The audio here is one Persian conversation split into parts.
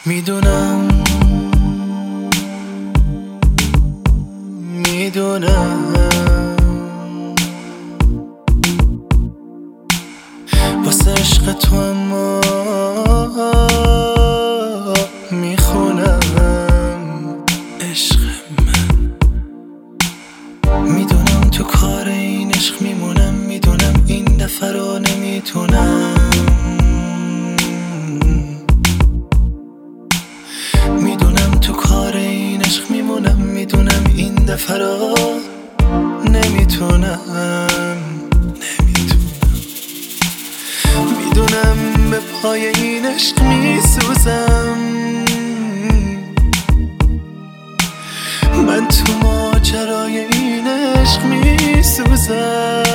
میدونم واسه عشق تو اما میخونم عشق من. میدونم تو کار این عشق میمونم، میدونم این دفعه رو نمیتونم، میدونم تو کار این عشق میمونم، میدونم این دفعه رو نمیتونم، میدونم به پای این عشق میسوزم، من تو ماجرای این عشق میسوزم.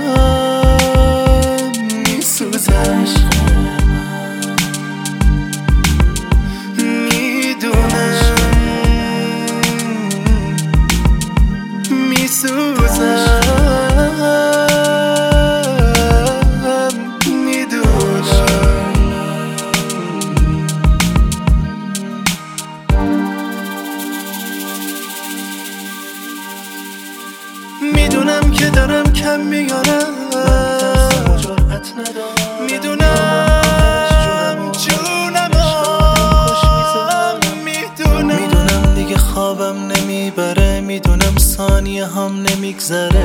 میدونم که دارم کم میارم، میدونم جونم میدونم دیگه خوابم نمیبره، میدونم ثانیه هم نمیگذره،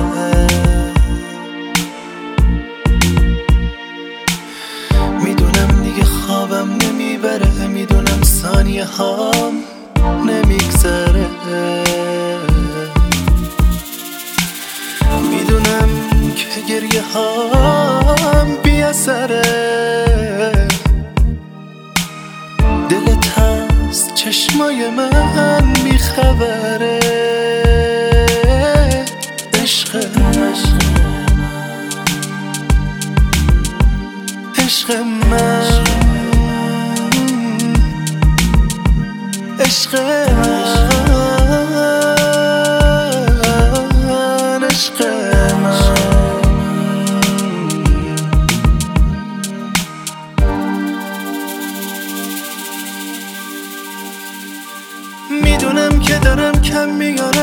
میدونم دیگه خوابم نمیبره، میدونم ثانیه هم نمیگذره، میدونم که گریه هم بی اثره، دلت هست چشمای من بیخبره، عشق من عشق من عشق من عشق من. میدونم که دارم کم میارم،